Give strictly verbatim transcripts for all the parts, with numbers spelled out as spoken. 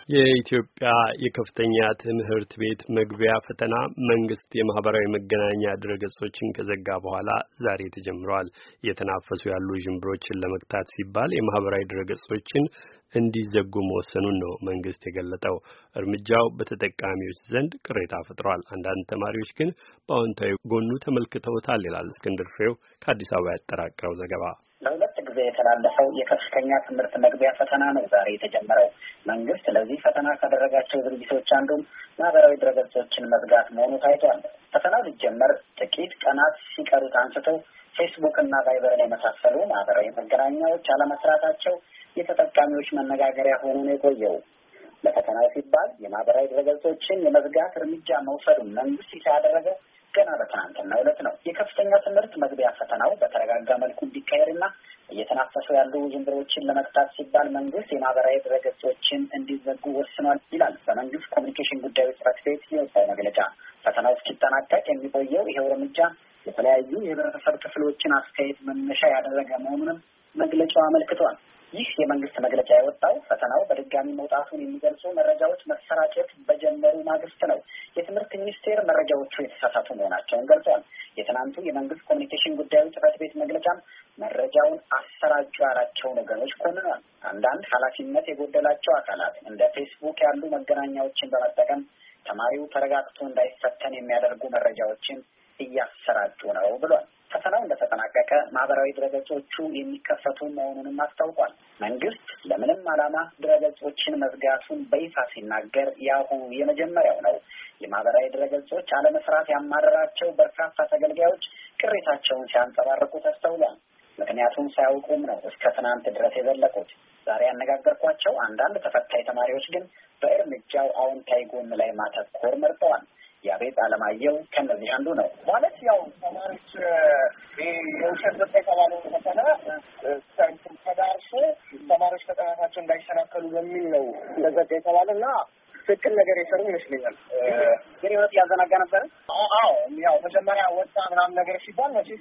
የኢትዮጵያ የከፍተኛ ትምህርት ቤት መግቢያ ፈተና መንግስት የማህበራዊ መገናኛ ድረገጾችን ከዘጋ በኋላ ዛሬ ተጀምሯል። እየተናፈሱ ያሉ ዥንብሮችን ለመግታት ሲባል የማህበራዊ ድረገጾችን እንዲዘጉ መወሰኑን ነው መንግስት የገለጠው። እርምጃው በተጠቃሚዎች ዘንድ ቅሬታ ፈጥሯል። አንዳንድ ተማሪዎች ግን በአዎንታዊ ጎኑ ተመልክተውታል ይላል እስክንድር ፍሬው ከአዲስ አበባ ያጠራቀረው ዘገባ። ለሁለት ጊዜ የተላለፈው የከፍተኛ ትምህርት መግቢያ ፈተና ነው ዛሬ የተጀመረው። መንግስት ለዚህ ፈተና ካደረጋቸው ድርጊቶች አንዱም ማህበራዊ ድረገጾችን መዝጋት መሆኑ ታይቷል። ፈተናው ሊጀመር ጥቂት ቀናት ሲቀሩት አንስቶ ፌስቡክ እና ቫይበርን የመሳሰሉ ማህበራዊ መገናኛዎች አለመስራታቸው የተጠቃሚዎች መነጋገሪያ ሆኖ ነው የቆየው። ለፈተናው ሲባል የማህበራዊ ድረገጾችን የመዝጋት እርምጃ መውሰዱን መንግስት ይፋ ያደረገው ገና በትናንትናው ዕለት ነው። የከፍተኛ ትምህርት መግቢያ ፈተናው በተረጋጋ መልኩ እንዲካሄድና እየተናፈሱ ያሉ ዥንብሮችን ለመቅጣት ሲባል መንግስት የማህበራዊ ድረገጾችን እንዲዘጉ ወስኗል ይላል በመንግስት ኮሚኒኬሽን ጉዳዮች ጽሕፈት ቤት የወጣው መግለጫ። ፈተናው እስኪጠናቀቅ የሚቆየው ይሄው እርምጃ የተለያዩ የህብረተሰብ ክፍሎችን አስተያየት መነሻ ያደረገ መሆኑንም መግለጫው አመልክቷል። ይህ የመንግስት መግለጫ የወጣው ፈተናው በድጋሚ መውጣቱን የሚገልጹ መረጃዎች መሰራጨት በጀመሩ ማግስት ነው። የትምህርት ሚኒስቴር መረጃዎቹ የተሳሳቱ መሆናቸውን ገልጿል። የትናንቱ የመንግስት ኮሚኒኬሽን ጉዳዮች ጽሕፈት ቤት መግለጫም መረጃውን አሰራጩ ያላቸውን ወገኖች ኮንኗል። አንዳንድ ኃላፊነት የጎደላቸው አካላት እንደ ፌስቡክ ያሉ መገናኛዎችን በመጠቀም ተማሪው ተረጋግቶ እንዳይፈተን የሚያደርጉ መረጃዎችን እያሰራጩ ነው ብሏል። ፈተናው እንደተጠናቀቀ ማህበራዊ ድረገጾቹ የሚከፈቱ መሆኑንም አስታውቋል። መንግስት ለምንም ዓላማ ድረገጾችን መዝጋቱን በይፋ ሲናገር ያሁ የመጀመሪያው ነው። የማህበራዊ ድረገጾች አለመስራት ያማረራቸው በርካታ ተገልጋዮች ቅሬታቸውን ሲያንጸባርቁ ተስተውሏል። ምክንያቱም ሳያውቁም ነው እስከ ትናንት ድረስ የዘለቁት። ዛሬ ያነጋገርኳቸው አንዳንድ ተፈታኝ ተማሪዎች ግን በእርምጃው አዎንታዊ ጎን ላይ ማተኮር መርጠዋል። ያቤት አለማየሁ ከነዚህ አንዱ ነው። ማለት ያው ተማሪዎች የውሸት ዘጠ የተባለው ፈተና ተዳርሶ ተማሪዎች ፈተናቸው እንዳይሰናከሉ በሚል ነው እንደዘጋ የተባለ እና ትክክል ነገር የሰሩ ይመስለኛል። ግን ህይወት ያዘናጋ ነበረ። አዎ ያው መጀመሪያ ወጣ ምናምን ነገር ሲባል መቼስ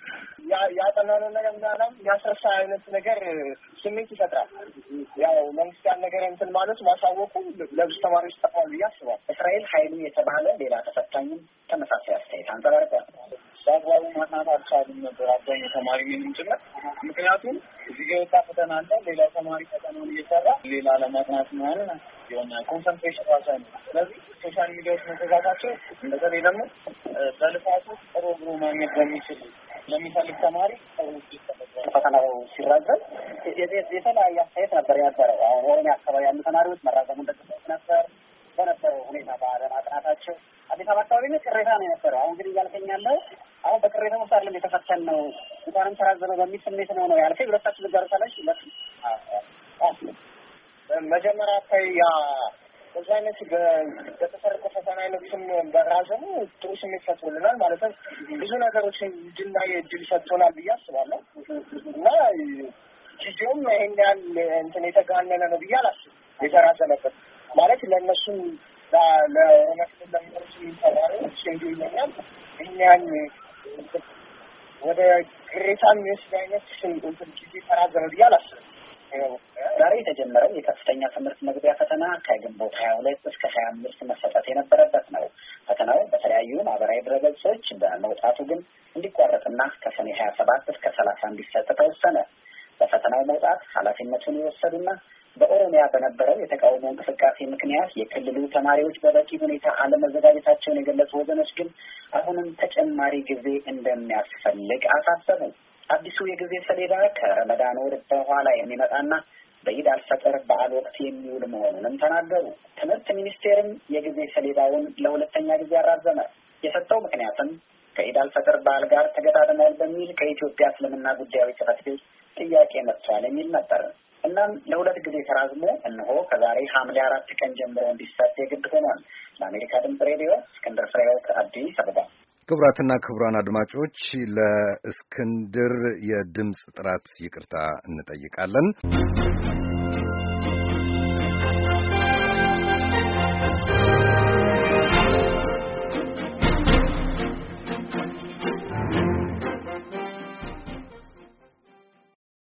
ያጠናነው ነገር ምናምን ያስረሳ አይነት ነገር ስሜት ይፈጥራል። ያው መንግስት ያን ነገር እንትን ማለት ማሳወቁ ለብዙ ተማሪዎች ጠፋል ብዬ አስባለሁ። እስራኤል ኃይሉ የተባለ ሌላ ተፈታኝም ተመሳሳይ አስተያየት አንጸባርቋል። በአግባቡ ማጥናት አልቻሉም ነበር አብዛኛው ተማሪ ምንም ጭምር። ምክንያቱም እዚህ ጋር የወጣ ፈተና አለ፣ ሌላ ተማሪ ፈተናውን እየሰራ ሌላ ለማጥናት ምናምን የሆነ ኮንሰንትሬሽን ራሱ አይነ። ስለዚህ ሶሻል ሚዲያዎች መዘጋታቸው በተለይ ደግሞ በልፋቱ ጥሩ ብሎ ማግኘት በሚችል ለሚፈልግ ተማሪ ፈተናው ሲራዘም የተለያየ አስተያየት ነበር ያበረው። አሁን ወይኔ አካባቢ ያሉ ተማሪዎች መራዘሙን ደግፈው ነበር በነበረው ሁኔታ ባለማጥናታቸው። አዲስ አበባ አካባቢ ነው ቅሬታ ነው የነበረው። አሁን ግን እያልከኝ ያለው አሁን በቅሬታ ውስጥ አይደለም የተፈተን ነው እንኳንም ተራዘመ በሚል ስሜት ነው ነው ያልከኝ። ሁለታችሁ ልጋሩ ታላሽ ይላል። መጀመሪያ አካባቢ ያ በዛ አይነት በተሰረቀ ፈተና አይነትም በራዘሙ ጥሩ ስሜት ፈጥሮልናል። ማለትም ብዙ ነገሮችን እንድናይ እድል ሰጥቶናል ብዬ አስባለሁ እና ጊዜውም ይሄን ያህል እንትን የተጋነነ ነው ብዬ አላስብም። የተራዘመበት ማለት ለእነሱም ለሆነ ክፍል ለሚደርሱ ተማሪዎች እንዲሁ ይለኛል እኛን ወደ ቅሬታ የሚወስድ አይነት እንትን ጊዜ ተራዘመ ብዬ አላስብም። ዛሬ የተጀመረው የከፍተኛ ትምህርት መግቢያ ፈተና ከግንቦት ሀያ ሁለት እስከ ሀያ አምስት መሰጠት የነበረበት ነው። ፈተናው በተለያዩ ማህበራዊ ድረገጾች በመውጣቱ ግን እንዲቋረጥና ከሰኔ ሀያ ሰባት እስከ ሰላሳ እንዲሰጥ ተወሰነ። በፈተናው መውጣት ኃላፊነቱን የወሰዱና በኦሮሚያ በነበረው የተቃውሞ እንቅስቃሴ ምክንያት የክልሉ ተማሪዎች በበቂ ሁኔታ አለመዘጋጀታቸውን የገለጹ ወገኖች ግን አሁንም ተጨማሪ ጊዜ እንደሚያስፈልግ አሳሰቡ። አዲሱ የጊዜ ሰሌዳ ከረመዳን ወር በኋላ የሚመጣና በኢድ አልፈጥር በዓል ወቅት የሚውል መሆኑንም ተናገሩ። ትምህርት ሚኒስቴርም የጊዜ ሰሌዳውን ለሁለተኛ ጊዜ አራዘመ። የሰጠው ምክንያትም ከኢድ አልፈጥር በዓል ጋር ተገጣጥሟል በሚል ከኢትዮጵያ እስልምና ጉዳዮች ጽሕፈት ቤት ጥያቄ መጥቷል የሚል ነበር። እናም ለሁለት ጊዜ ተራዝሞ እነሆ ከዛሬ ሐምሌ አራት ቀን ጀምሮ እንዲሰጥ የግድ ሆኗል። ለአሜሪካ ድምጽ ሬዲዮ እስክንድር ፍሬው ከአዲስ አበባ። ክቡራትና ክቡራን አድማጮች ለእስክንድር የድምጽ ጥራት ይቅርታ እንጠይቃለን።